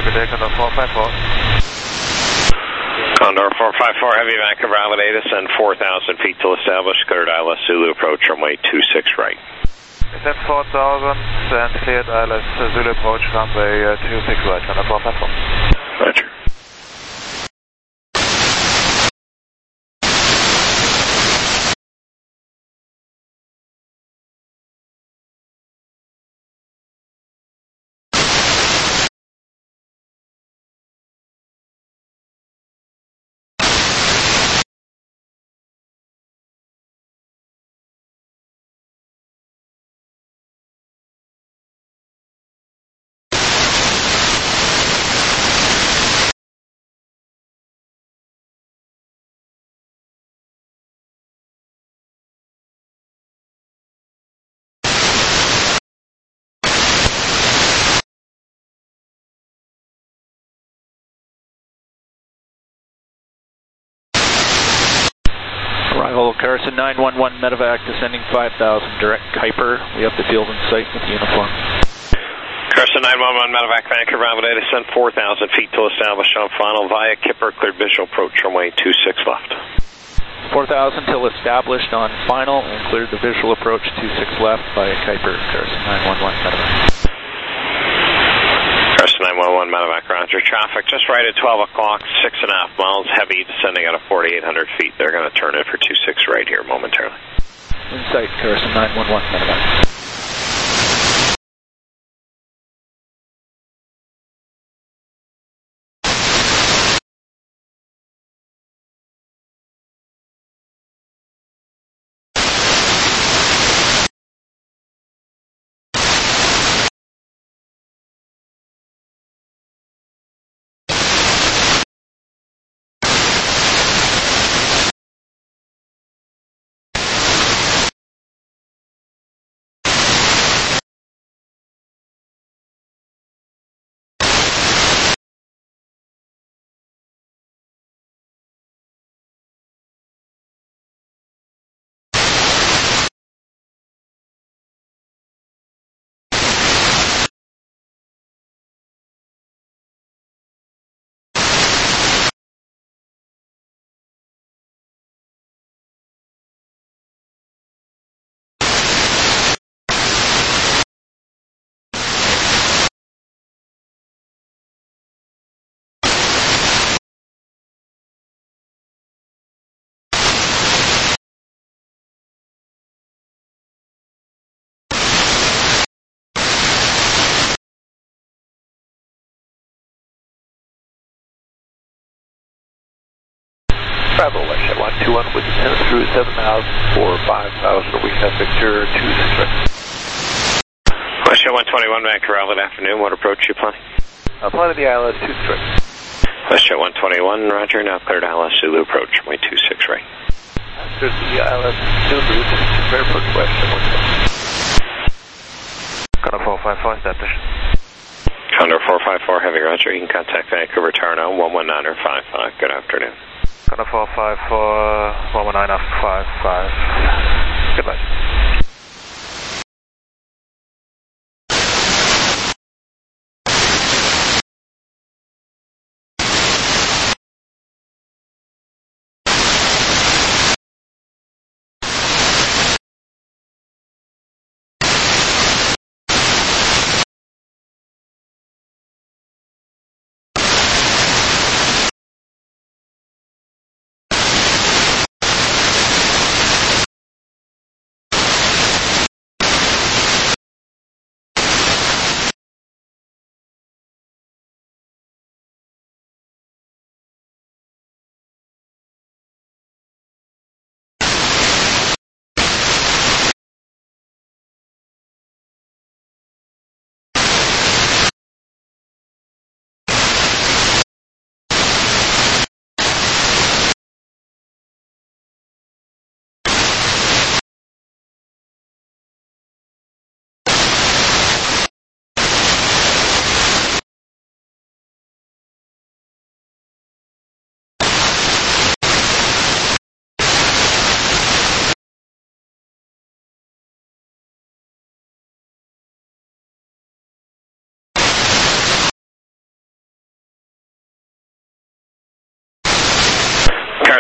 Good day, Condor 454. Condor 454, heavy Vancouver Island, ascend 4,000 feet till established, cleared ILS Zulu approach runway 26 right. Descend 4,000 and cleared ILS Zulu approach runway 26 right, Condor 454. Roger. Arrival Carson 911 Medevac descending 5,000 direct Kuiper. We have the field in sight with uniform. Carson 911 Medevac Vancouver Island, ascend 4,000 feet till established on final via Kipper, cleared visual approach runway 26 left. 4,000 till established on final and cleared the visual approach 26 left via Kuiper. Carson 911 Medevac. Carson 911 Medevac, roger. Traffic just right at 12 o'clock, 6.5 miles, heavy, descending out of 4,800 feet. They're going to turn in for 26 right here momentarily. In sight, Carson 911 Medevac. Travel Westjet 121 with descent through 7,000 for 5,000. We have Victor 26 right. Westjet 121 Vancouver Island, afternoon. What approach you planning? Apply to the ILS 26 right. Westjet 121, roger. Now cleared ILS Zulu approach runway 26 right. There's the ILS Zulu, very approach Westjet 121. Condor 454, established. Condor 454, heavy, roger. You can contact Vancouver Tower now, 119 or 55. Good afternoon. Condor 454, 119 55. Goodbye.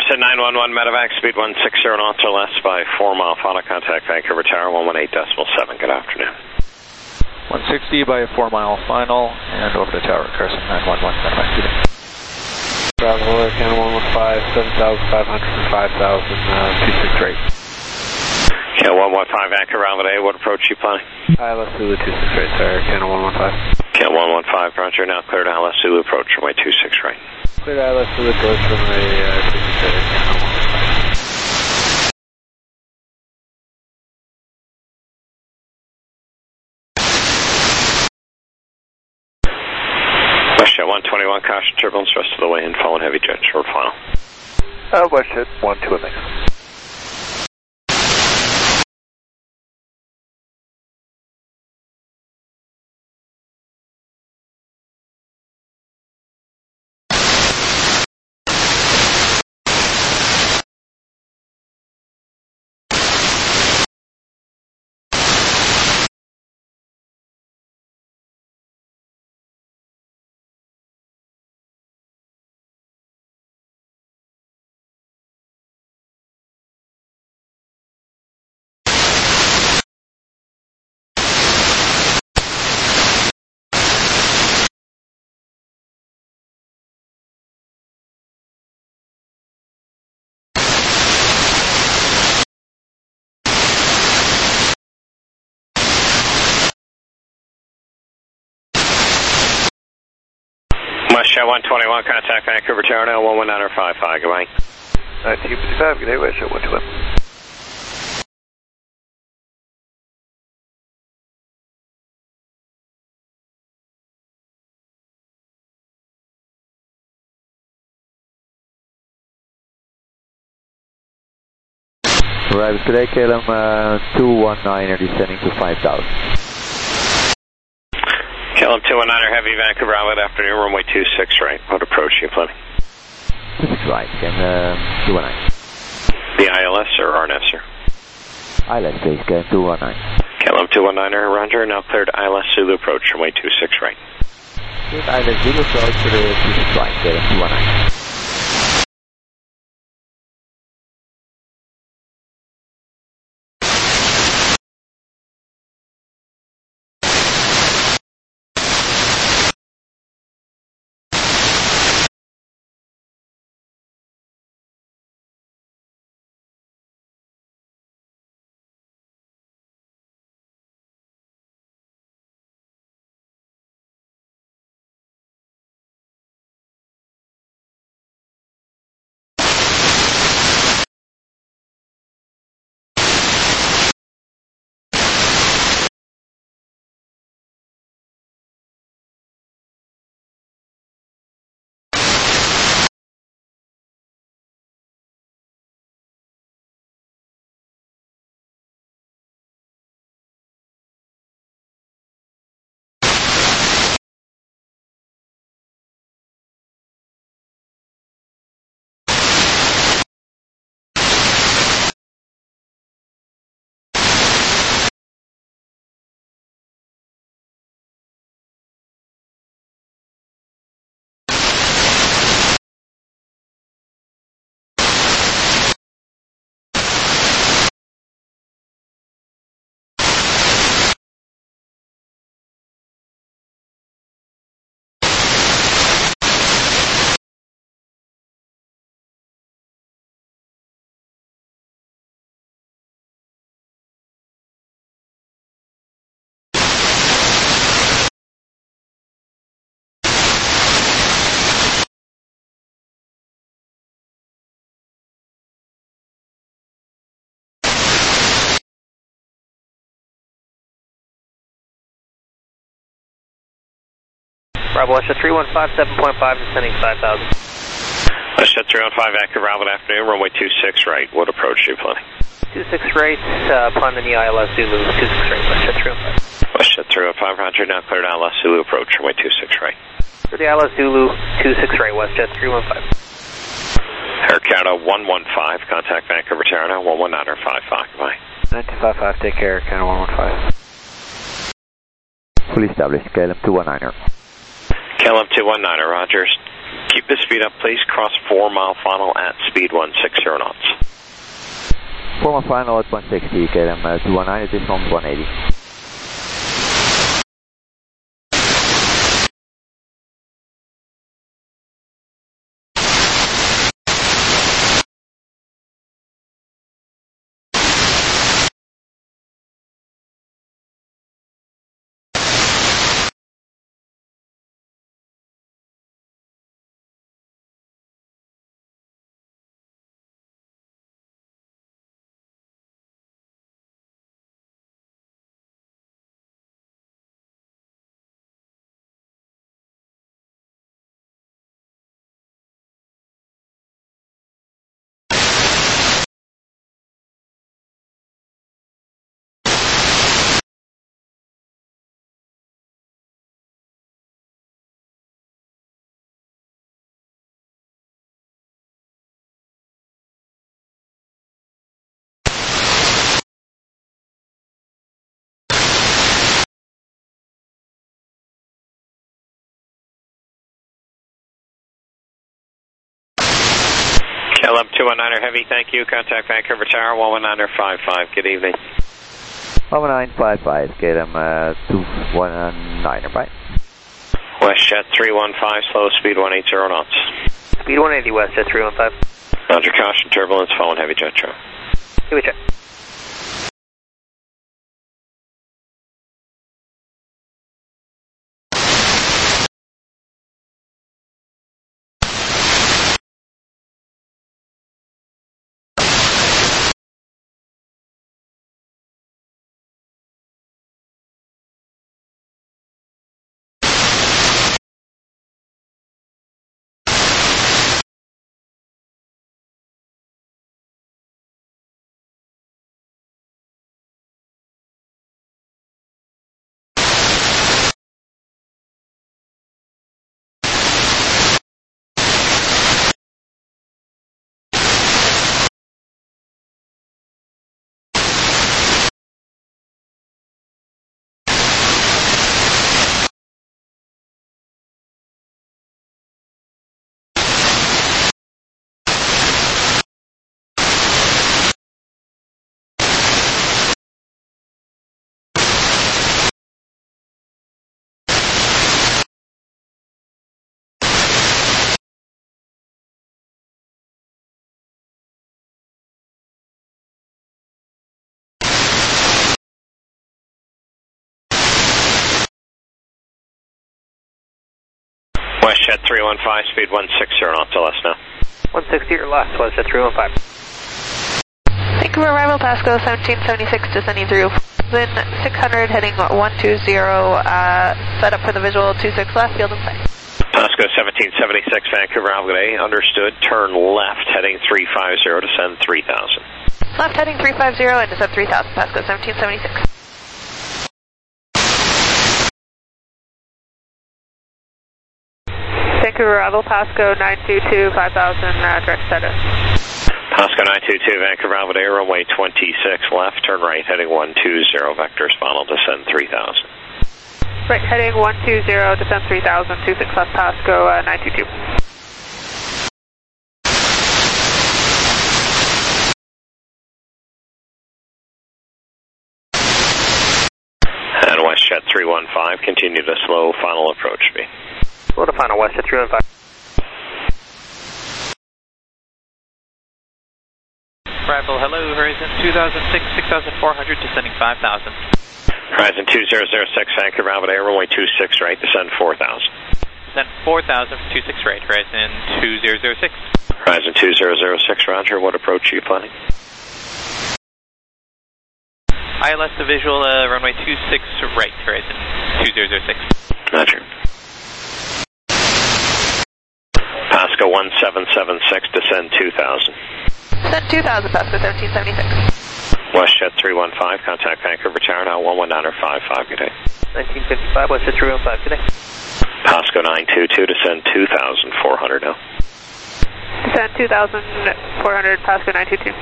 Western 911 medevac, speed 160 knots or less by 4 mile final contact Vancouver Tower, 118.7. Good afternoon. 160 by a 4 mile final, and over the tower, Carson 911 medevac. Bravo, Canada 115, 7,500 and 5,000, 26 rate. Canada 115, Vancouver Alvin, what approach you planning? ILS Zulu 26 rate, sorry, Canada 115. Canada 115, Roger, now cleared ILS Zulu approach, runway 26 right. Cleared ILS Zulu approach, runway 26 right, Canada 115. WestJet 121, caution turbulence, rest of the way in, following heavy jet, short final. WestJet 12 mix. WestJet 121, contact Vancouver Tower now, 119.55, goodbye. 1955, good day, WestJet 121. Arrived today, KLM 219er descending to 5,000. KLM 219er heavy, Vancouver Island, afternoon, runway 26 right. What approach are you planning? 26 right, and 219. The ILS or RNS, sir? ILS please, KLM 219. KLM 219er, Roger, now cleared ILS Zulu approach, runway 26 right. Good, ILS Zulu approach to the 26 right, KLM 219. Bravo, WestJet 315, 7.5, descending 5,000. WestJet 315, Vancouver Alvin, afternoon, runway 26 right. What approach are you planning? 26 right, upon the ILS Zulu, 26 right, WestJet 315. WestJet 315, Roger, now cleared ILS Zulu approach, runway 26 right. For the ILS Zulu, 26 right, WestJet 315. Air Canada 115, contact Vancouver Tower now, 119 or 55, goodbye. 1955, take care, Canada 115. Fully established, KLM 219er. KLM 219er, Rogers. Keep the speed up, please. Cross 4 mile final at speed 160 knots. 4 mile final at 160, KLM 219, additional 180. KLM 219er Heavy, thank you. Contact Vancouver Tower 119er55. Good evening. 11955, KLM 219er, bye. WestJet 315, slow speed 180 knots. Speed 180, WestJet 315. Roger, caution, turbulence, following heavy jet traffic. Heavy jet. WestJet 315, speed 160 knots, LS now. 160 or less, WestJet 315. Vancouver arrival, Pasco 1776, descending through 600, heading 120, set up for the visual 26 left, field and sight. Pasco 1776, Vancouver Alpha A, understood, turn left, heading 350, descend 3000. Left heading 350 and descend 3000, Pasco 1776. Vancouver arrival, Pasco 922, 5000, direct status. Pasco 922, Vancouver Alpha A, runway 26 left, turn right, heading 120, vectors final, descend 3000. Right, heading 120, descend 3000, 26 left, Pasco 922. And WestJet 315, continue to slow final approach speed. Slow to final, WestJet 315. Arrival, hello, Horizon 2006, 6400, descending 5000. Horizon 2006, Vancouver Alpha A, runway 26 right, descend 4000. Descend 4000 for 26 right, Horizon 2006. Horizon 2006, roger, what approach are you planning? ILS to visual, runway 26 right, Horizon 2006. Roger. Pasco 1776, descend 2000. Descend 2000, Pasco 1776. WestJet 315, contact Vancouver Tower now, 119er55, good day. 1955, WestJet 315, good day. Pasco 922, descend 2400 now. Descend 2400, Pasco 922.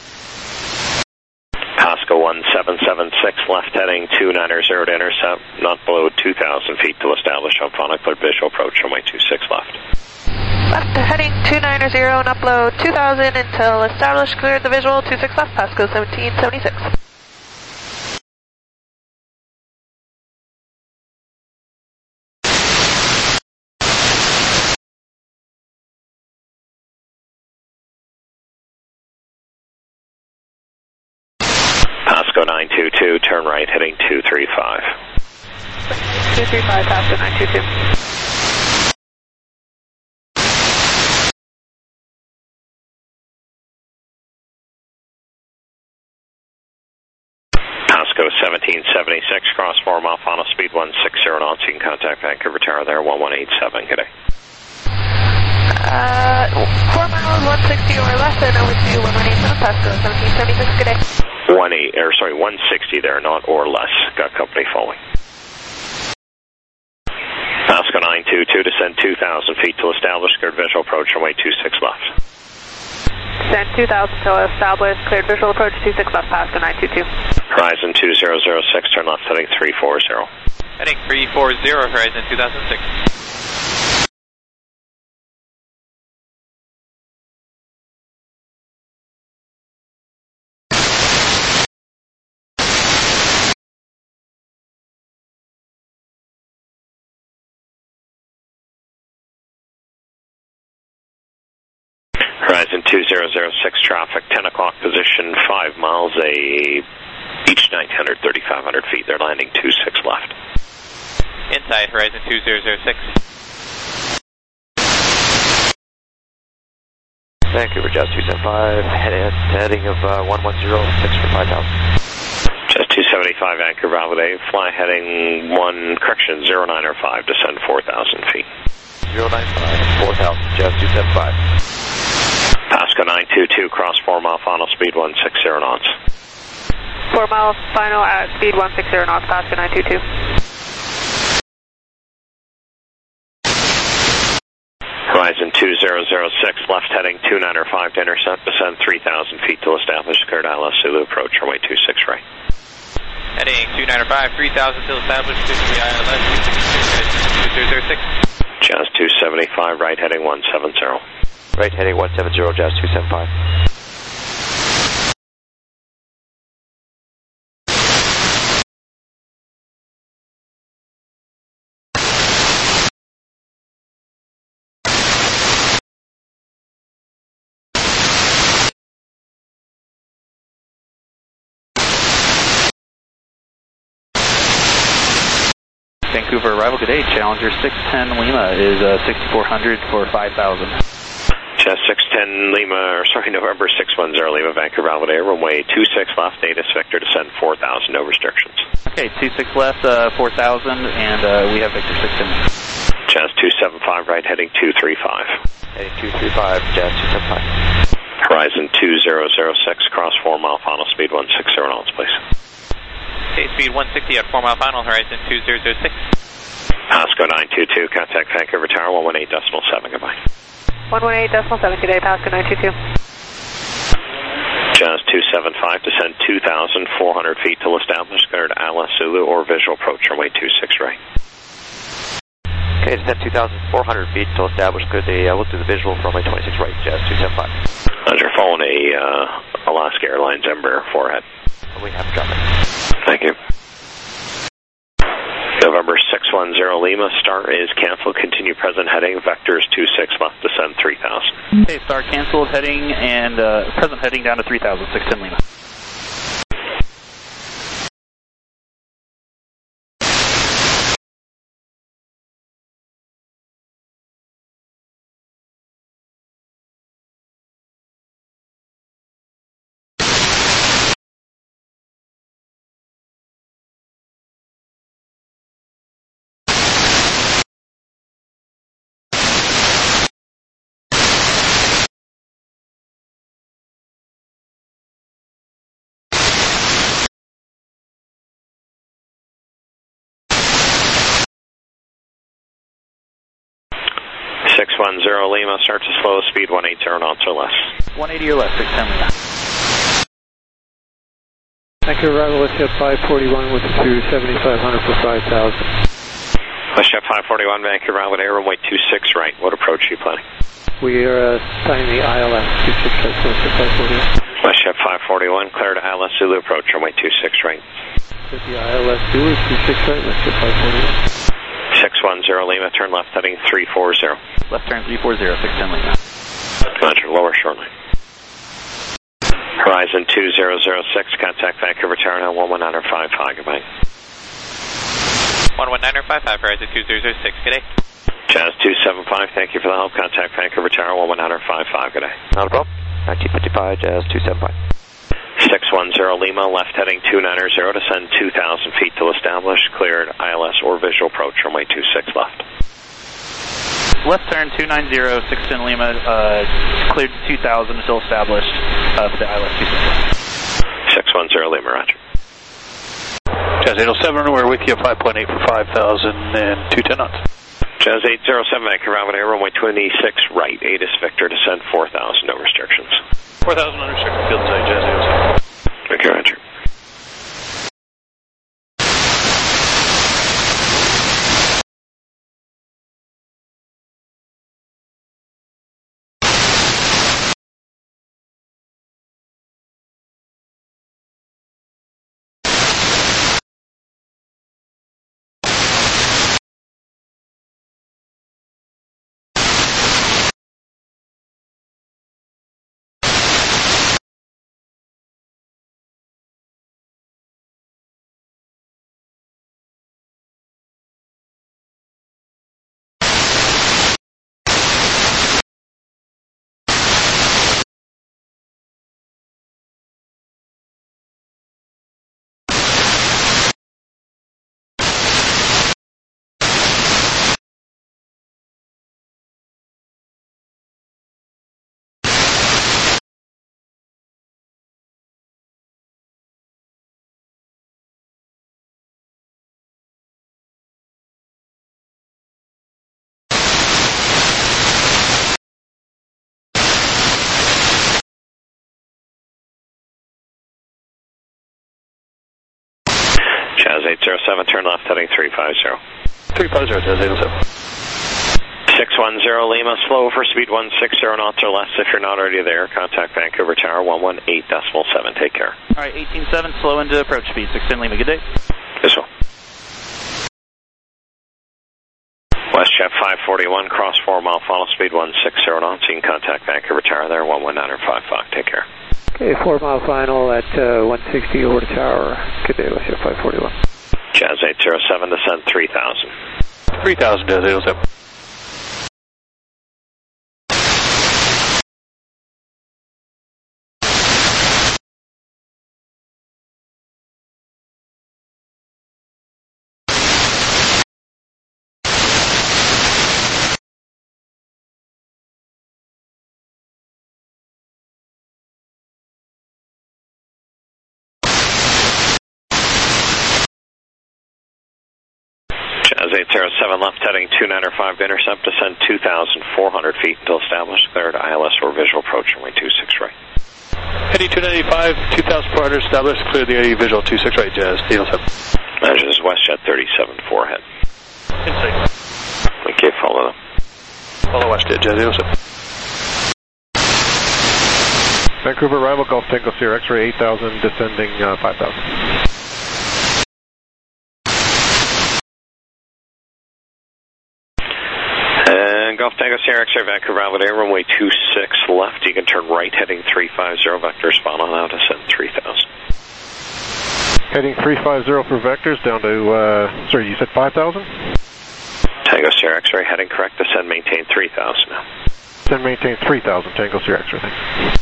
Pasco 1776, left heading 290 to intercept, not below 2,000 feet to establish on final clear visual approach, runway 26 left. Left heading 290 and upload 2000 until established, cleared the visual, 26 left, Pasco 1776. Pasco 922, turn right, heading 235. 235, Pasco 922. Pasco 1776, cross 4 mile, final speed 160 knots. You can contact Vancouver Tower there, 1187. Good day. 4 miles, 160 or less, and over to 1187, Pasco 1776. Good day. 160 there, not or less. Got company following. Pasco 922, descend 2,000 feet to establish, cleared visual approach, runway 26 left. Descend 2,000 to establish, cleared visual approach 26 left, Pasco 922. Horizon 2006, turn left, heading 340. Heading 340, Horizon 2006. Horizon 2006, traffic, 10 o'clock position, 5 miles, beach 900, 3,500 feet. They're landing 26 left. Inside Horizon 2006. Vancouver Jazz 275, heading of 110, 6 for 5,000. Jazz 275, Vancouver Valley, fly heading 095, descend 4,000 feet. 095, 4,000, Jazz 275. Pasco 922, cross 4 mile, final speed 160 knots. 4 miles, final at speed 160 knots, Pasco 922. Horizon 2006, left heading 295 to intercept, descend 3,000 feet to establish, cleared ILS Zulu approach, runway 26 right. Heading 295, 3,000 till established, 53 ILS 2006. Jazz 275, right heading 170. Right heading 170, Jazz 275. Vancouver arrival, good day. Challenger 610 Lima is 6400 for 5,000. Jazz 610 Lima, November 610 Lima, Vancouver Valley, runway 26 left, Natus Victor, descend 4,000, no restrictions. Okay, 26 left, 4,000, and we have Victor 610. Jazz 275, right heading 235. Heading 235, Jazz 275. Horizon 2006, cross 4 mile, final speed 160 knots, please. Okay, speed 160 at 4 mile final, Horizon 2006. Pasco 922, contact Vancouver Tower, 118.7, goodbye. 118.7, good day, Pasco 922. Jazz 275, descend 2,400 feet till established, cleared ILS Zulu or visual approach, runway 26 right. Okay, descend 2,400 feet till established, cleared we'll do the visual from runway 26 right, Jazz 275. As you're following Alaska Airlines Embraer 4-head. We have traffic. Thank you. November 610 Lima, start is canceled, continue present heading, vectors 26 left, descend 3,000. Okay, start canceled heading and present heading down to 3,000, 610 Lima. Lima, start to slow, speed 180 knots or less. 180 or less, 610 Lima. Thank you, arrival Westjet 541 with 2,7,500 for 5,000. Westjet 541, Vancouver, runway 26 right. What approach are you planning? We are signing the ILS 26 right, close to 541. WestJet 541, clear to ILS Zulu approach, runway 26 right. The ILS Zulu 26 right, WestJet 541. 610 Lima, turn left heading 340. Left turn 340, 610 Lima. Roger, lower shortly. Horizon 2006, contact Vancouver Tower now 11955, goodbye. 11955, Horizon 2006, good day. Jazz 275, thank you for the help. Contact Vancouver Tower 11955, good day. Not a problem. 1955, Jazz 275. 610 Lima, left heading 290, descend 2,000 feet till established, cleared ILS or visual approach, runway 26 left. Left turn 290, 610 Lima, cleared 2,000 until established for the ILS 26 left. 610 Lima, roger. Jazz 807, we're with you, 5.8 for 5,000 and 210 knots. Jazz 807, Vancouver Avenue, runway 26 right, ATIS Victor, descend 4,000, no restrictions. 4,000 unrestricted, field side, Jazz 807. Okay, roger. Jazz 807, turn left heading 350. 350, Jazz 807. 610 Lima, slow for speed 160 knots or less. If you're not already there, contact Vancouver Tower 118.7. Take care. All right, 18.7, slow into approach speed, 610 Lima, good day. Yes, well. WestJet 541, cross 4 mile, follow speed 160 knots. You can contact Vancouver Tower there 11955. Take care. Okay, 4 mile final at 160 over the tower. Good day, WestJet 541. Jazz 807, descend 3,000. 3,000, Jazz 807. Jazz 807, left heading 295 to intercept, descend 2,400 feet until established, cleared ILS or visual approach, runway 26 right. Heading 295, 2,400 established, clear the AE visual 26 right, Jazz 807. Measure this WestJet 37-4 ahead. Insight. Okay, follow them. Follow WestJet, Jazz 807. Vancouver arrival, Golf Tango Sierra X-ray 8,000, descending 5,000. And Golf Tango Sierra X-ray, Vancouver Avenue, runway 26 left. You can turn right, heading 350, vector spawn on out, descend 3,000. Heading 350 for vectors, down to, sorry, you said 5,000? Tango Sierra X-ray, heading correct, descend, maintain 3,000 now. Descend, maintain 3,000, Tango Sierra X-ray, thanks.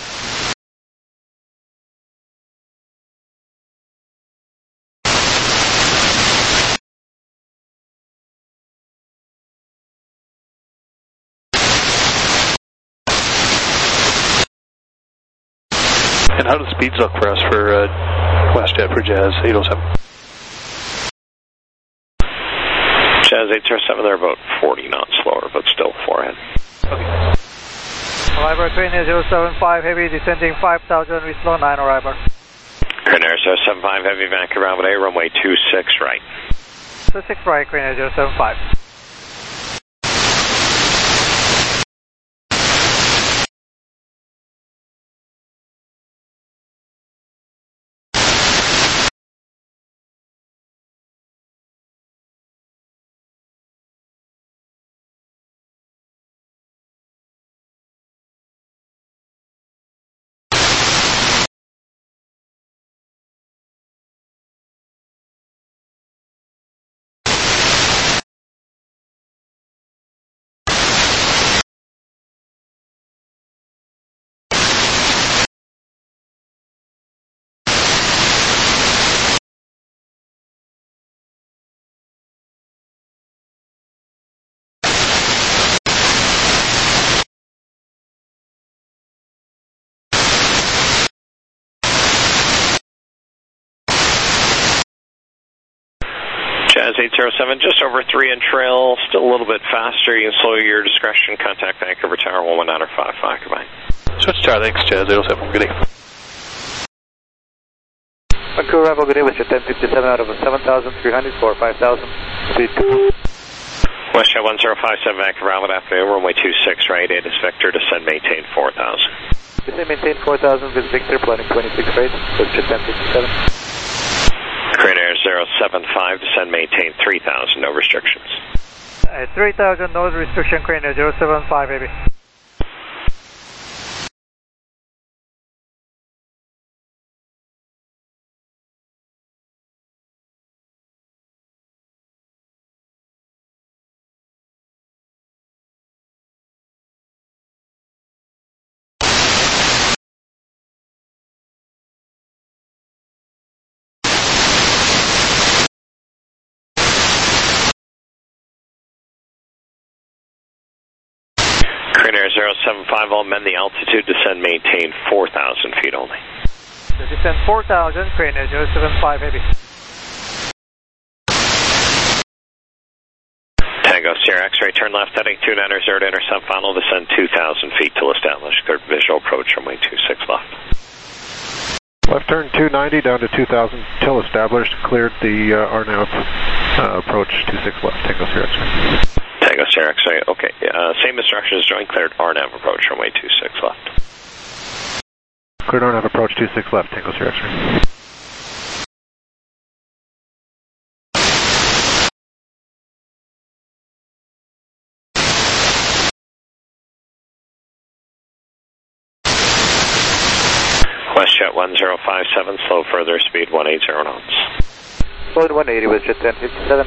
And how do the speeds look for us for WestJet for Jazz 807? Jazz 807, they're about 40 knots slower, but still 4 ahead. Arrival train 075, heavy descending 5,000 with slow 9 arrival. Crane Air 075, heavy Vancouver Avenue, runway 26 right. 26 right, Crane Air 075. Jazz 807, just over 3 in trail, still a little bit faster. You can slow your discretion. Contact Vancouver Tower 119.55. Goodbye. Switch Tower, thanks, Jazz 807. Good day. Vancouver Rebel, good day, with your 1057 out of 7,300 for 5,000. Speed 2. WestJet 1057, Vancouver, good afternoon, runway 26 right, it is Victor, descend, maintain 4,000. Descend, maintain 4,000 with Victor, planning 26 right, WestJet 1057. Crane Air 075, descend, maintain 3,000, no restrictions. 3,000, no restriction, Crane Air 075, baby. Crane Air 075, I'll amend the altitude, descend, maintain 4,000 feet only. Descend 4,000, Crane Air 075, heavy. Tango Sierra X-ray, turn left, heading 290 to intercept, final descend 2,000 feet till established, cleared visual approach, runway 26 left. Left turn 290 down to 2,000 till established, cleared the RNAV approach 26 left, Tango Sierra X-ray. Tango Sierra X-ray, okay. Same instructions, join cleared RNAV approach, runway 26 left. Cleared RNAV approach 26 left, Tango Sierra X-ray. WestJet 1057, slow further, speed 180 knots. Slow 180, WestJet 1057.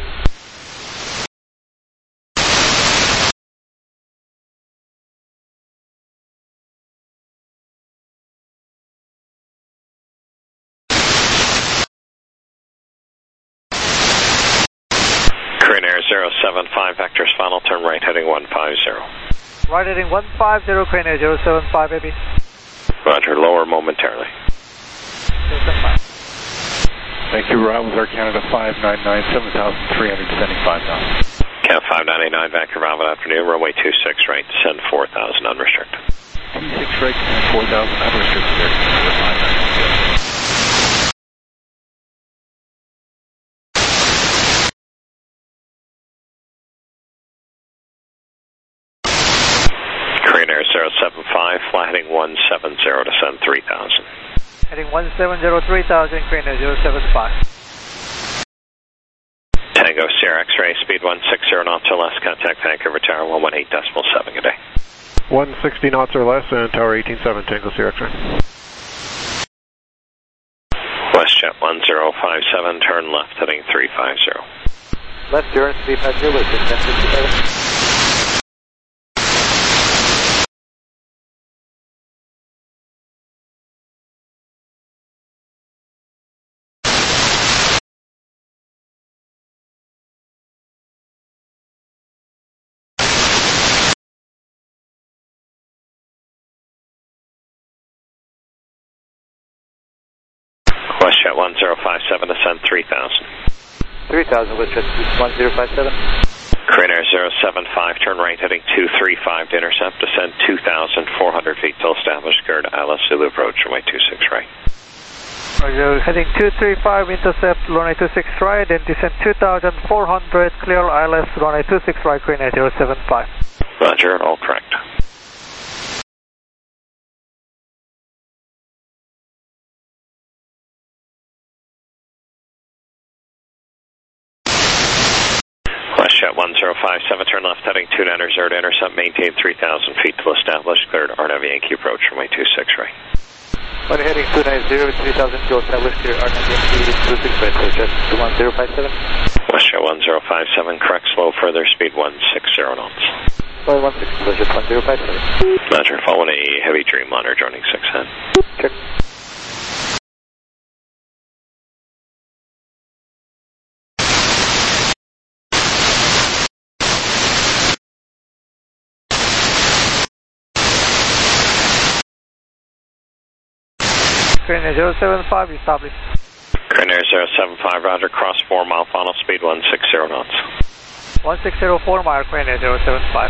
Crane Air 075, vectors final, turn right heading 150. Right heading 150, Crane Air 075, baby. Roger, lower momentarily. Vancouver, Air Canada 599, 7,300, descending 5,000. Cat 599, Vancouver, good afternoon, runway 26 right, descend 4,000 unrestricted. 26 right, descend 4,000 unrestricted, there, 599. Crane Air 075, fly heading 170, descend 3,000. Heading 170, 3,000, Crane Air 075. Tango Sierra X-ray, speed 160 knots or less, contact Vancouver Tower 118.7, good day. 160 knots or less and Tower 18.7, Tango Sierra X-ray. WestJet 1057, turn left heading 350. Left turn 350, WestJet 1057. WestJet 1057, descend 3,000. 3,000, WestJet 1057. Crane Air 075, turn right heading 235 to intercept, descend 2,400 feet till established, cleared ILS Zulu approach, runway 26 right. Roger, heading 235, intercept, runway 26 right, then descend 2,400, clear ILS, runway 26 right, Crane Air 075. Roger, all correct. WestJet 1057, turn left heading 290 to intercept, maintain 3,000 feet till established, cleared RNAV Yankee approach, runway 26 right. On heading 290, 3,000 till established, clear RNAV Yankee 26 right, WestJet 1057. WestJet 1057, correct, slow further, speed 160 knots. 160, WestJet 1057. Roger, following a heavy Dreamliner joining 610. Check. Crane Air 075, established. Crane Air 075, roger, cross 4 mile, final speed 160 knots. 1604 mile, Crane Air 075.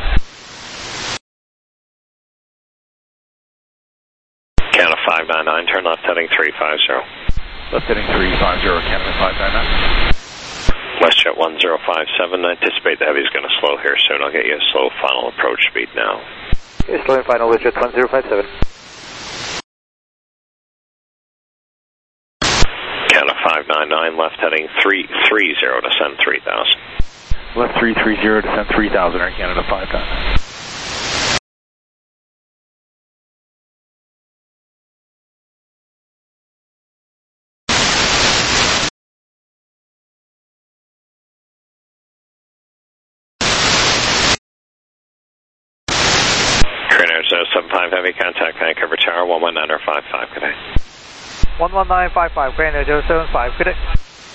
Canada 599, turn left heading 350. Left heading 350, Canada 599. WestJet 1057, anticipate the heavy's going to slow here soon. I'll get you a slow final approach speed now. Okay, slow and final WestJet 1057. Canada 599, left heading 330, descend 3000. Left 330, descend 3000, Air Canada 599. Crane Air 075, heavy contact Vancouver Tower 11955, good day. 11955, Crane Air 075, good day.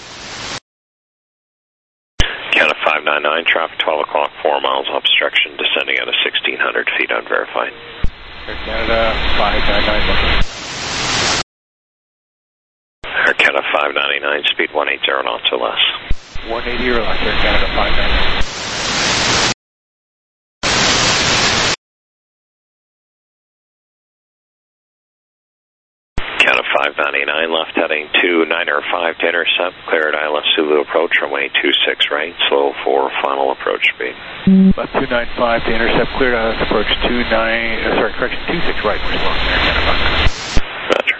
Canada 599, traffic 12 o'clock, 4 miles, obstruction, descending at a 1600 feet unverified. Air Canada 599, looking. Air Canada 599, speed 180 knots or less. 180 or less, Air Canada 599. Canada 599, left heading 295 to intercept, cleared ILS Zulu approach, runway 26 right, slow for final approach speed. Left 295 to intercept, cleared ILS approach 26 right, we're slow, Air Canada 599. Roger.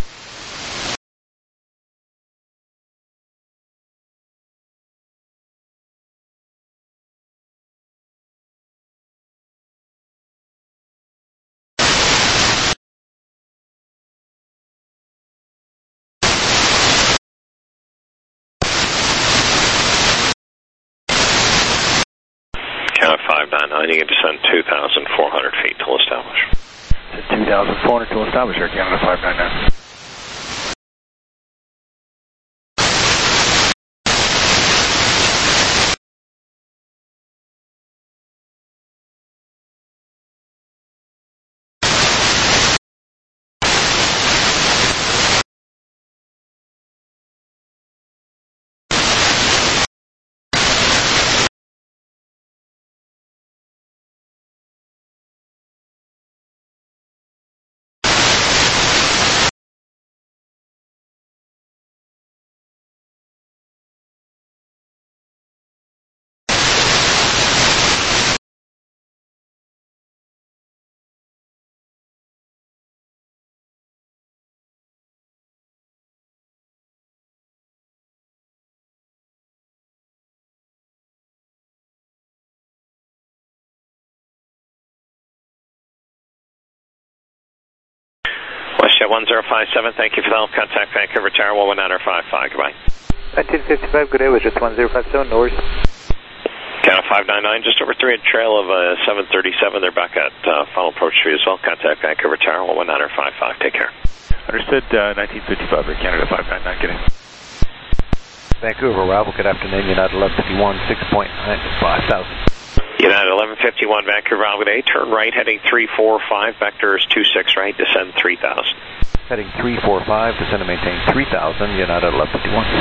Canada 599, you can descend 2,400 feet till established. 2,400 till established, Air Canada 599. WestJet 1057, thank you for the help. Contact Vancouver Tower 11955, goodbye. 1955, good day, WestJet 1057, no worries. Canada 599, just over 3 trail of 737, they're back at final approach speed as well. Contact Vancouver Tower 11955, take care. Understood, 1955, Air Canada 599, good day. Vancouver, arrival, good afternoon, United 1151, 6.9, 5,000. United 1151, Vancouver, good day, turn right, heading 345, vectors 26 right, descend 3000. Heading 345, descend and maintain 3000, United 1151.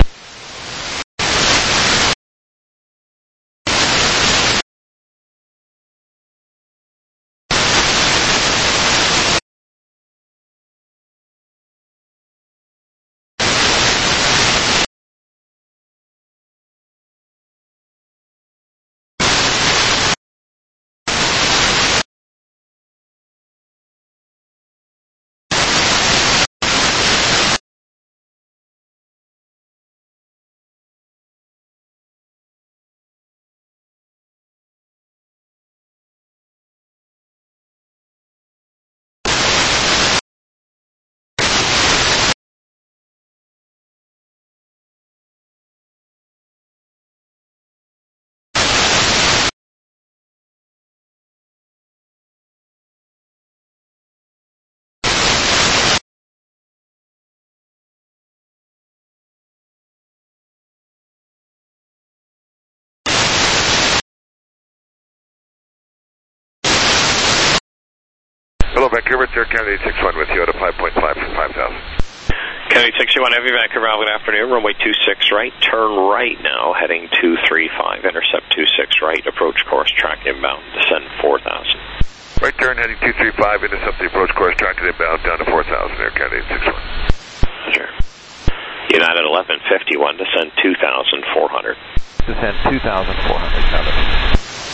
Hello, Vancouver, it's Air Canada 861 with you at a 5.5 for 5,000. Kennedy 61 Heavy, Vancouver, good afternoon, runway 26 right, turn right now, heading 235, intercept 26 right, approach course, track inbound, descend 4,000. Right turn, heading 235, intercept the approach course, track inbound, down to 4,000, Air Canada 61. Sure. United 1151, descend 2,400. Descend 2,400,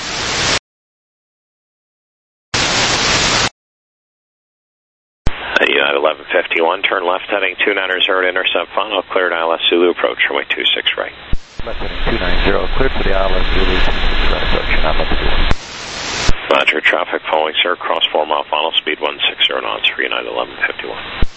United 1151, turn left heading 290, intercept final, cleared ILS Zulu approach, runway 26 right. Left heading 290, cleared for the ILS Zulu 26 right approach, United 1151. Roger, traffic following, sir, cross 4 mile final, speed 160 knots for United 1151.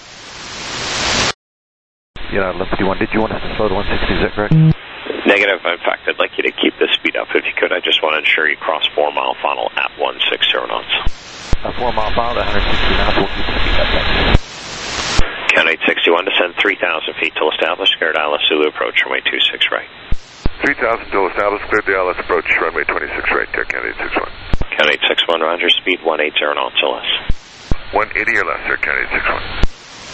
United 1151, did you want us to slow to 160, is that correct? Negative, in fact, I'd like you to keep the speed up if you could. I just want to ensure you cross 4 mile final at 160 knots. 4 mile final at 160 knots, we'll keep the speed up. Count 861, descend 3,000 feet till established, cleared ILS Zulu approach, runway 26 right. 3,000 till established, cleared the ILS approach, runway 26 right, Air Canada 861. Count 861, roger, speed 180 knots or less. 180 or less, Air Canada 861.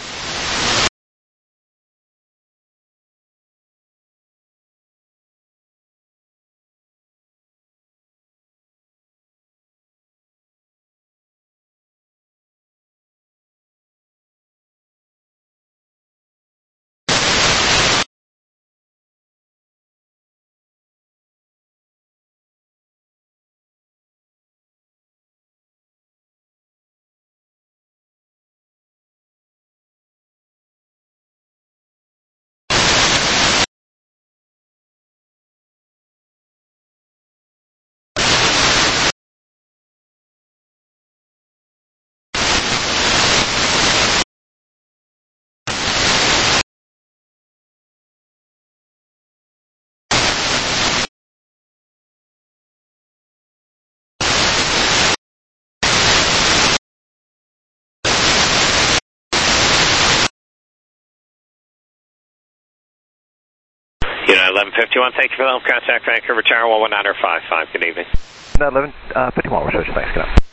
United 1151, thank you for the help. Contact Vancouver Tower 11955. Good evening. United 1151, research, thanks, good night.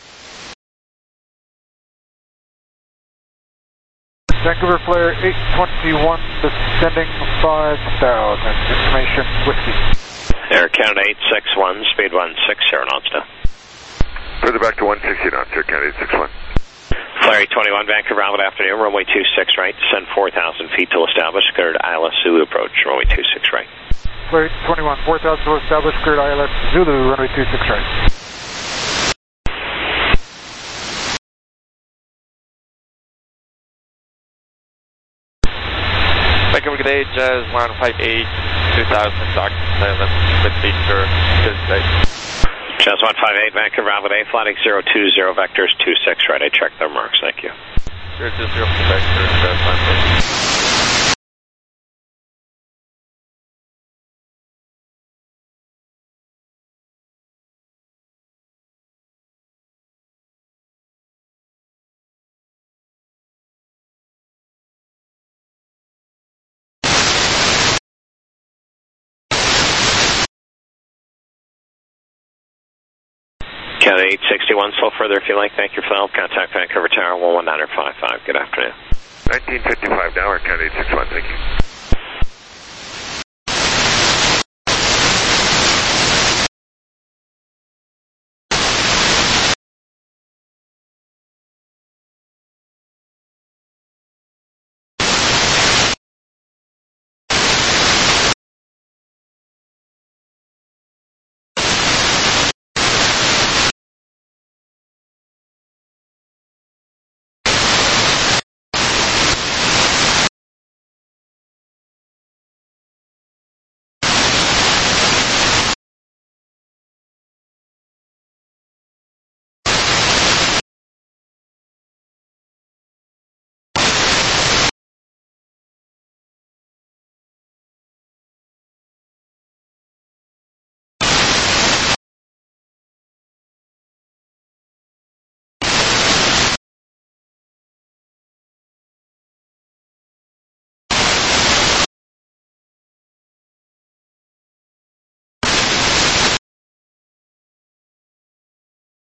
Vancouver Flare 821, descending 5,000, information whiskey. Air Canada 861, speed 160 knots now. Further back to 160 knots, Air Canada 861. Flare 821, Vancouver, good afternoon, runway 26 right, descend 4,000 feet till established, cleared ILS Zulu approach, runway 26 right. Flare 821, 4,000 till established, cleared ILS Zulu, runway 26 right. Vancouver, good day, Jazz 158, 2000, Dock 7, with feature, Tuesday. Jazz 158, Vancouver, Alvin, flight 020, vectors 26 right. I checked their marks, thank you. 020, vectors, Jazz 158. Canada 861, slow further if you like. Thank you for the help. Contact Vancouver Tower 11955. Good afternoon. 1955 now, Air Canada 861, thank you.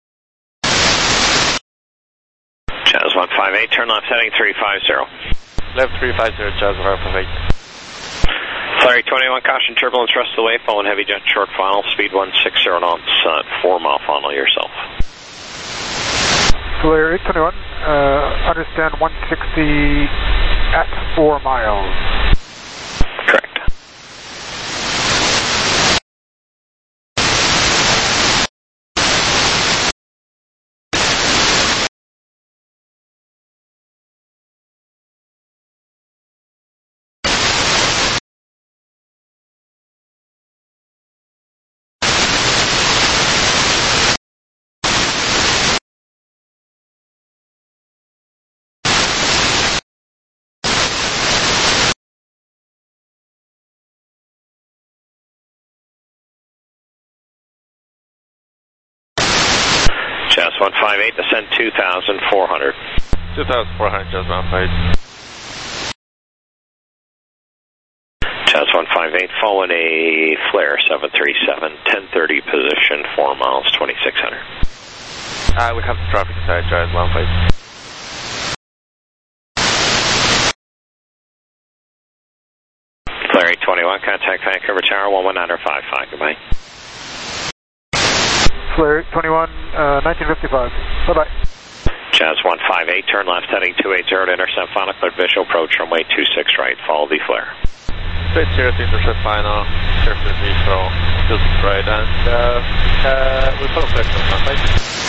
Jazz 158, turn left heading 350. left 350, Jazz Alpha 8. Flyer 21, caution turbulence rest of the way, following heavy jet short final, speed 160 knots at 4 mile final yourself. Flyer 821, understand 160 at 4 miles. Correct. Jazz 158, descend 2,400. 2,400, Jazz Alpha 8. Jazz 158, following a flare 737, 1030 position, 4 miles, 2,600. We have the traffic side, Jazz Alpha 8. Flare 821, contact Vancouver Tower, 11955, goodbye. Flare 21, 1955. Bye-bye. Jazz 158, turn left heading 280 to intercept final, cleared visual approach runway 26 right, follow the flare. 280 to intercept final, clear for the visual, 26 right, and we'll follow flare to runway.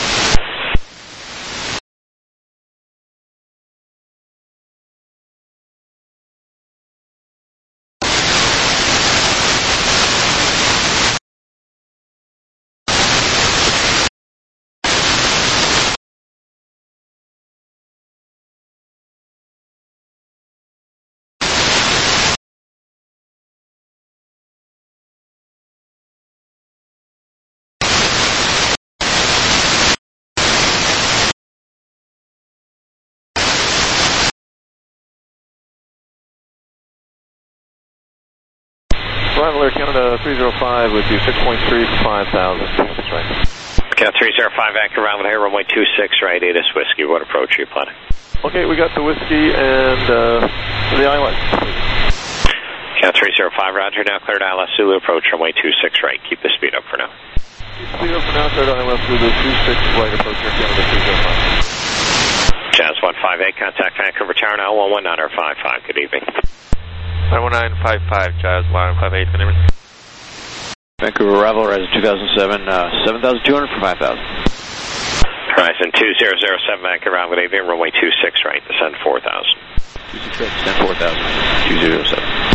Arrival Air Canada 305 with you 6.3 for 5,000. That's right. Cat 305 Vancouver Round here, runway 26 right, ATIS Whiskey. What approach are you planning? Okay, we got the whiskey and the ILS. Cat 305 Roger, now cleared ILS Zulu approach runway 26 right. Keep the speed up for now. Speed up for now, cleared ILS Zulu 26 right, approach Air Canada 305. Jazz 158, contact Vancouver Tower now, 11955. Good evening. 11955, Jazz 158, good evening. Vancouver arrival, Horizon 2007, 7,200 for 5,000. Horizon 2007, Vancouver, good evening, runway 26 right, descend 4,000. 26 right, descend 4,000, 207.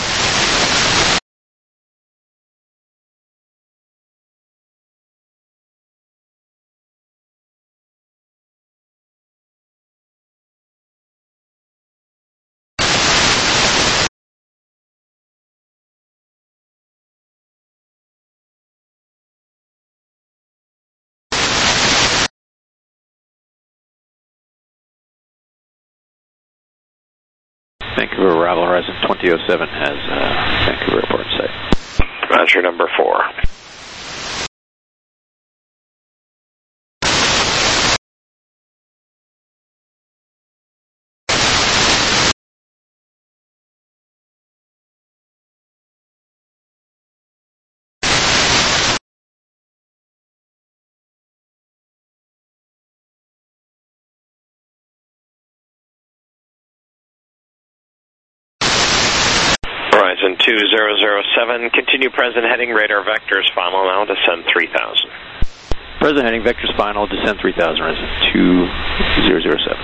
Vancouver arrival, Horizon 2007 has Vancouver Airport in sight. Roger, number 4. Horizon 2007, continue present heading, radar vectors, final now, descend 3,000. Present heading, vectors final, descend 3,000, Horizon 2007.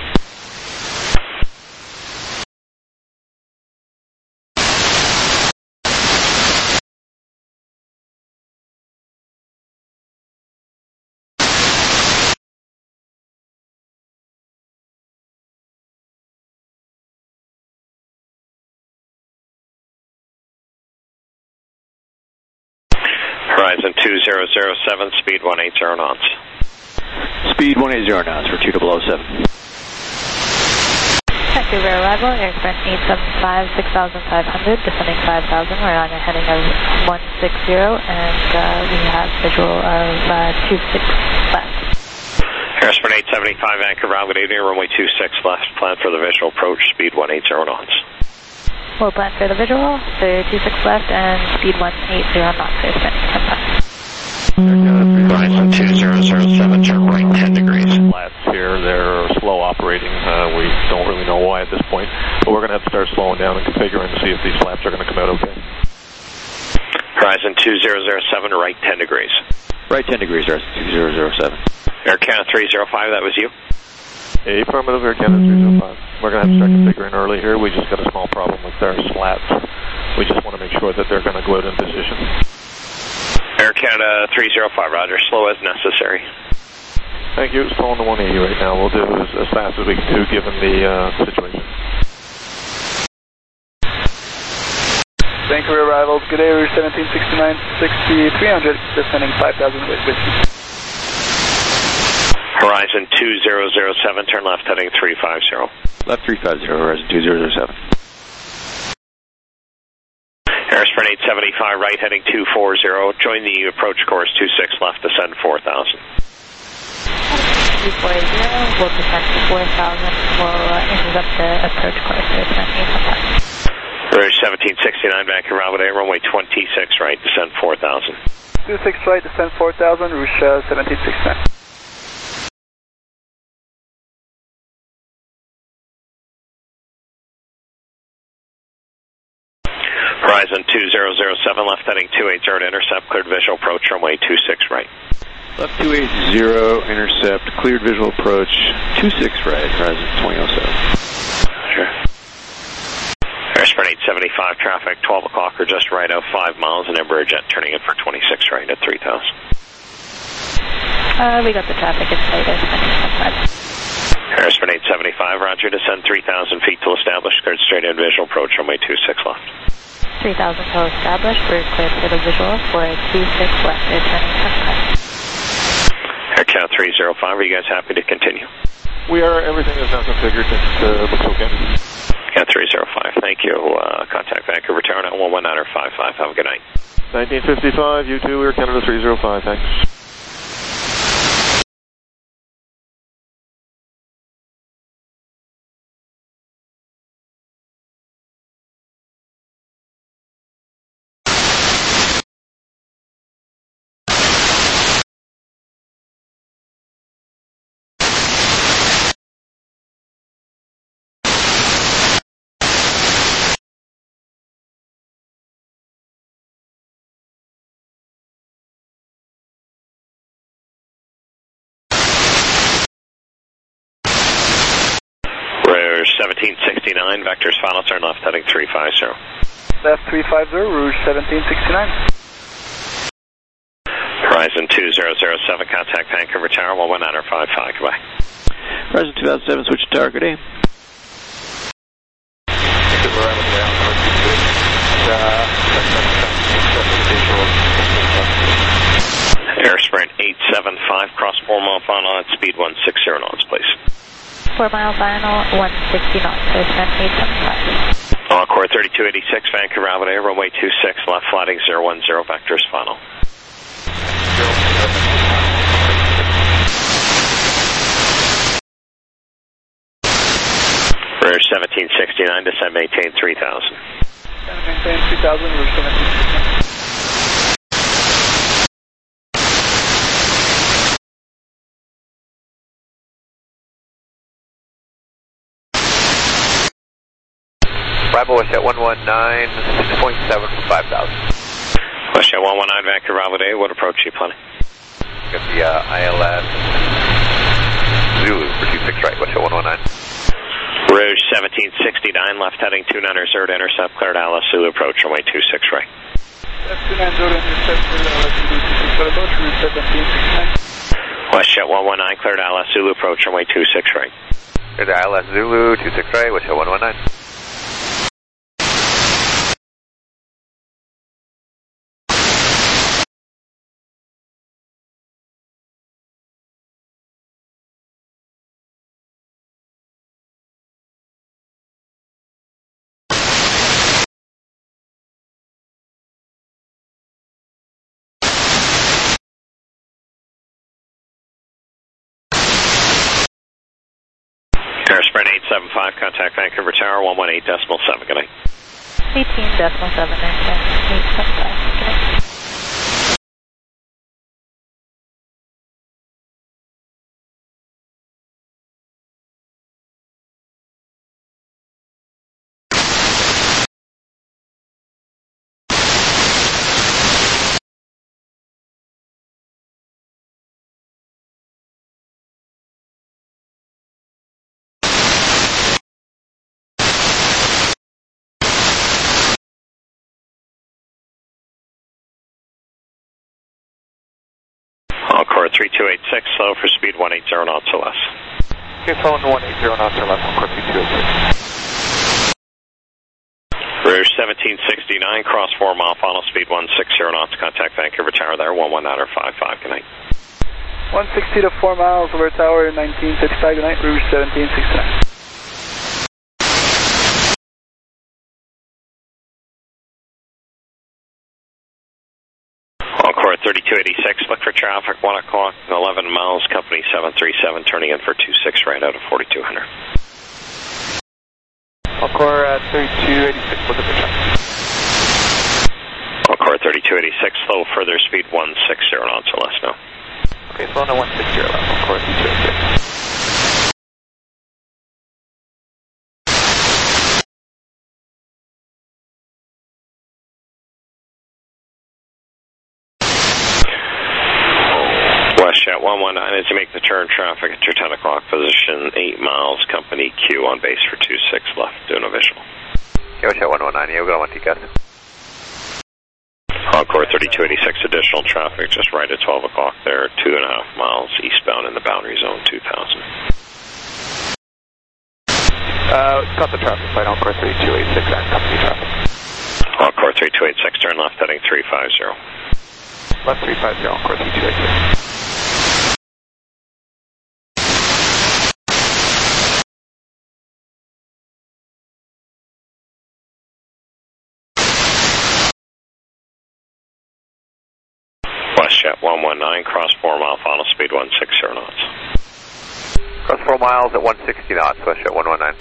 Horizon 2007, speed 180 knots. Speed 180 knots for 2007. Vancouver arrival, Aircraft 875, 6,500, descending 5,000. We're on a heading of 160, and we have visual of 26 left. Airspan 75 Vancouver Bravo, good evening, runway 26 left, plan for the visual approach, speed 180 knots. We'll plan for the visual, so 26 left and speed 180 knots, so standing 10 Horizon 2007, turn right 10 degrees. Flats here, they're slow operating. We don't really know why at this point, but we're going to have to start slowing down and configuring to see if these flaps are going to come out okay. Horizon 2007, right 10 degrees. Right 10 degrees, Horizon 2007. Air Canada 305, that was you? Affirmative, Air Canada 305. We're going to have to start configuring early here. We just got a small problem with our slats. We just want to make sure that they're going to go out in position. Air Canada 305, roger, slow as necessary. Thank you, it's slowing to 180 right now. We'll do as fast as we can do given the situation. Vancouver arrivals, good day, Route 1769, 6300, descending 5000 whiskey. Horizon 2007, turn left heading 350. Left 350, Horizon 2007. Airsprint 875, right heading 240, join the approach course 26 left, descend 4000. 240, we'll descend to 4000, we'll interrupt the approach course, so descend 8 Rouge 1769, Vancouver Bravo, runway 26 right, descend 4000. 26 right, descend 4000, Rouge 1769. Horizon 2007, left heading 280 to intercept, cleared visual approach, runway 26 right. Left 280, intercept, cleared visual approach, 26 right, Horizon 2007. Sure. Airsprint 875, traffic 12 o'clock or just right out 5 miles, and Embraer jet turning in for 26 right at 3000. We got the traffic in sight at 25. Airsprint 875, roger, descend 3,000 feet till established, cleared straight in visual approach, runway 26 left. 3,000 till established, we're cleared for the visual for 26 left, turning 10 Air Canada 305, are you guys happy to continue? We are, everything is now configured, it looks okay. Canada 305, thank you. Contact Vancouver Tower at 119 or 55, have a good night. 1955, you too, Air Canada 305, thanks. Rouge 1769, vectors final turn left heading 350. Left 350, Rouge 1769. Horizon 2007, contact Vancouver Tower, 119 or 55, goodbye. Horizon 2007, switch to tower, good day. Airsprint 875, cross 4 mile final at speed 160 knots, please. 4 mile final, 160 knots, so descend 875. Encore 3286, Vancouver Avenue, runway 26, left flatting 010, vectors final. Rouge 1769, descend maintain 3000. Maintain 3000, Rouge 1769. Bravo, Westjet 119, 6.7 for 5,000. Westjet 119, Vancouver Bravo Day, what approach are you planning? Got the ILS Zulu for 26 right, Westjet 119. Rouge 1769, left heading 290 to intercept, cleared ILS Zulu approach, runway 26 right. Left 290 intercept, cleared ILS Zulu 26 right approach, Rouge 1769. Westjet 119, cleared ILS Zulu approach, runway 26 right. Cleared ILS Zulu 26 right, Westjet 119. contact Vancouver Tower, 118.7, good night. 18.7 and 8.5. Encore 3286, slow for speed 180 knots or less. Okay, phone 180 knots or less, Encore 3286. Rouge 1769, cross 4 mile, final speed 160 knots, contact Vancouver Tower there, 119 or 55, good night. 160 to 4 miles over tower, 1955, good night, Rouge 1769. Encore 3286, look for traffic, 1 o'clock, 11 miles, company 737, turning in for 26 right out of 4200. Encore 3286, look at the traffic. Encore 3286, slow further speed 160 knots or less now. Okay, slow now 160 left, Encore 3286. WestJet 119, as you make the turn, traffic at your 10 o'clock position, 8 miles, company Q on base for 26 left, doing a visual. WestJet 119, you go on TCAS. Encore 3286, additional traffic just right at 12 o'clock there, 2.5 miles eastbound in the boundary zone 2000. Got the traffic light, Encore 3286 and company traffic. Encore 3286, turn left heading 350. Left 350, Encore 3286. WestJet 119, cross 4 mile, final speed 160 knots. Cross 4 miles at 160 knots, WestJet 119.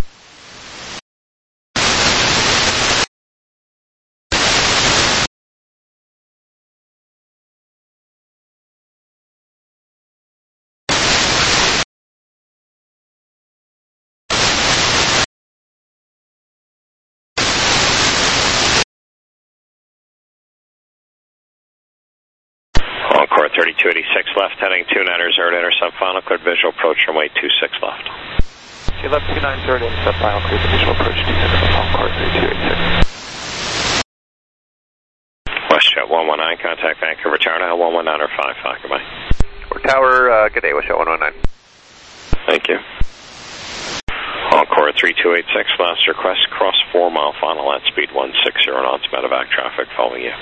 Encore 3286, left heading 290, 0 to intercept final, cleared visual approach runway 26 left. Okay, left 290 to intercept final, cleared visual approach 26 left, Encore 3286. WestJet 119, contact Vancouver Tower now, 119 or 55, goodbye. We're Tower, good day, WestJet 119. Thank you. Encore 3286, last request, cross 4 mile, final at speed 160 knots, medevac traffic following you.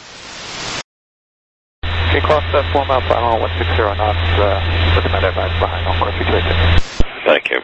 Okay, cross that 4 mile final 160 knots with the medevac behind Encore 3286. Thank you.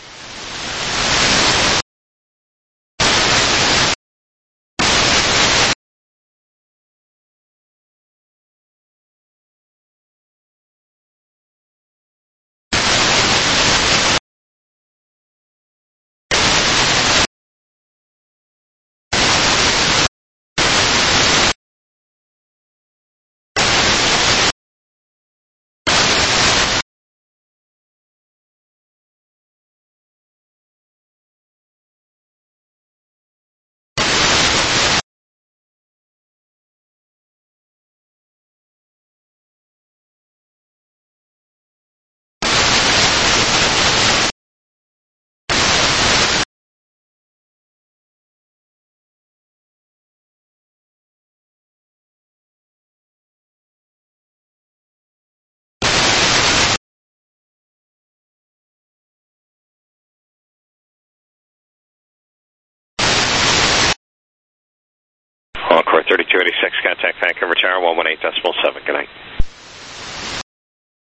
Encore 3286, contact Vancouver Tower, 118.7, good night.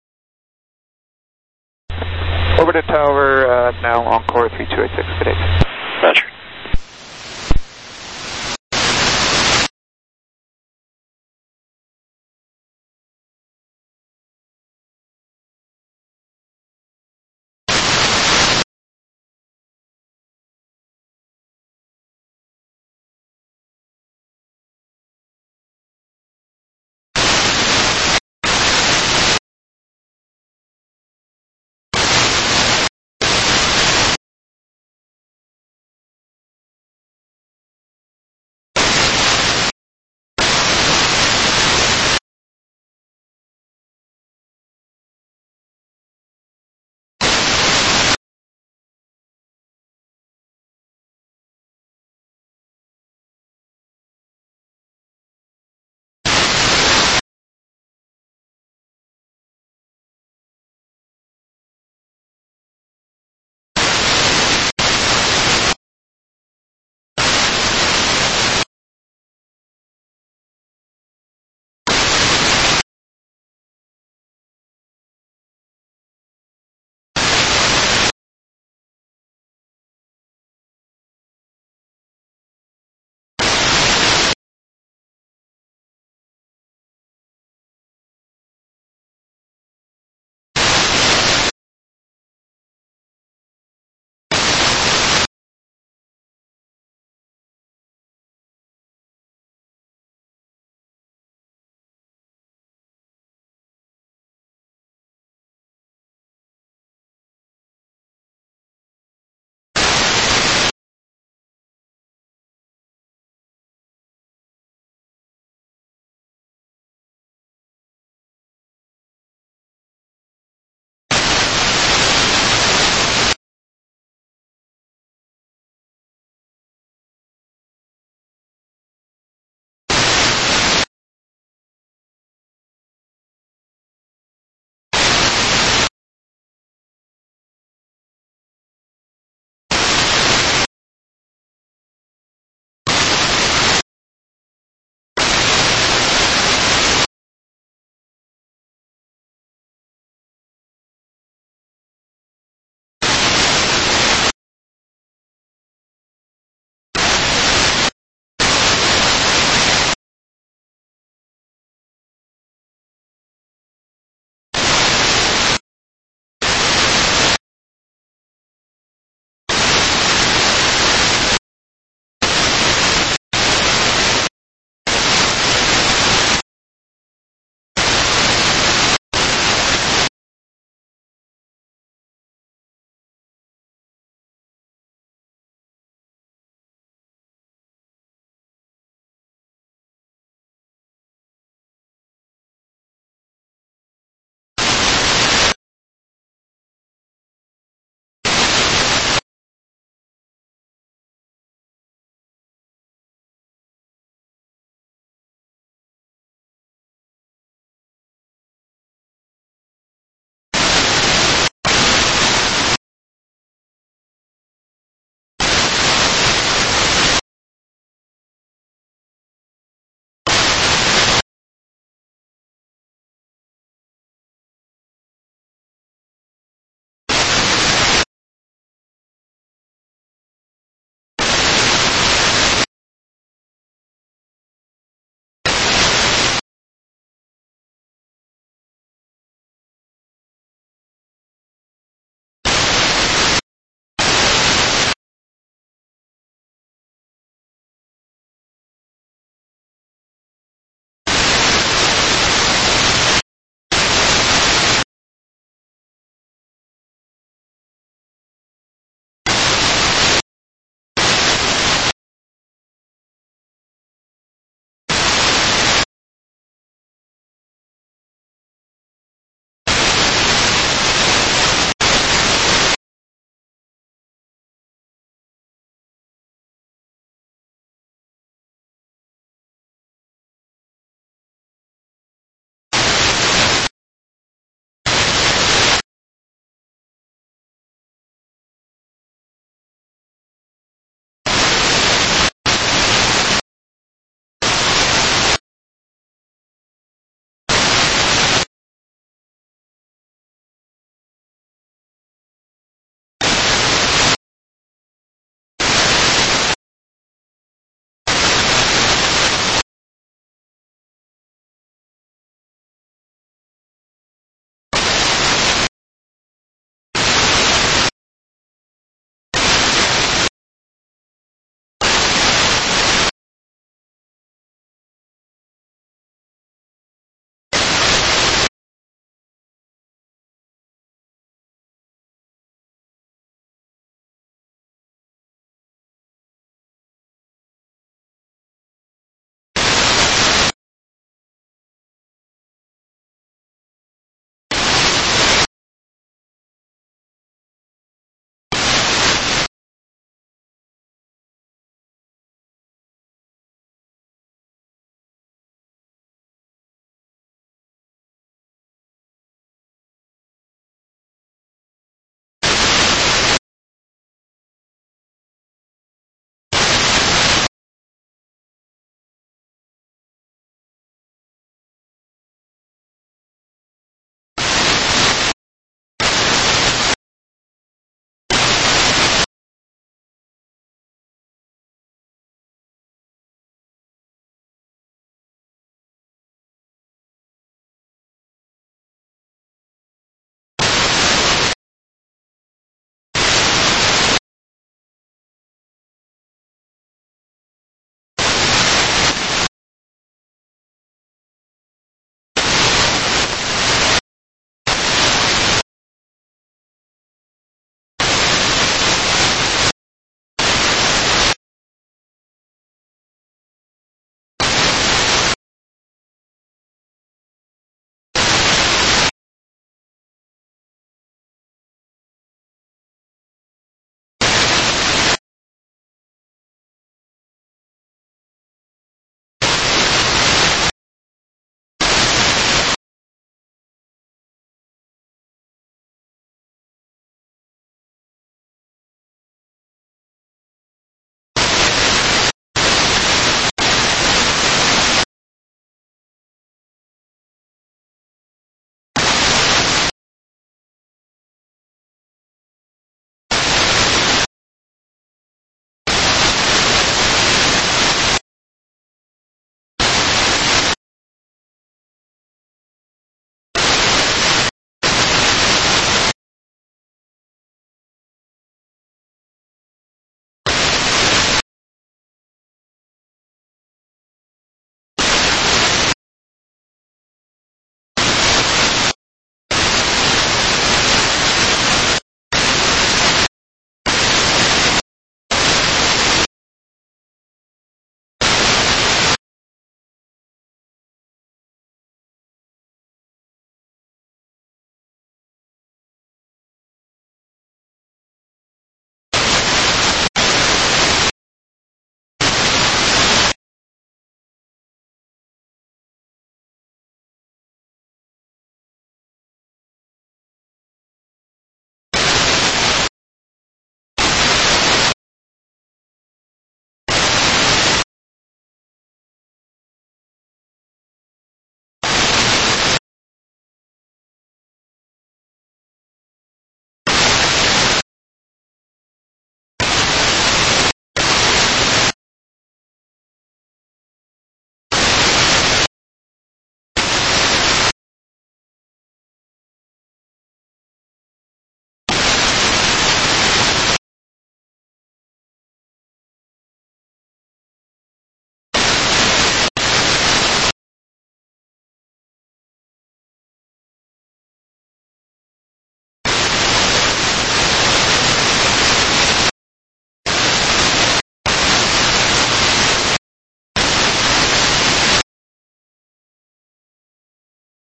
Over to Tower now, Encore 3286, good day.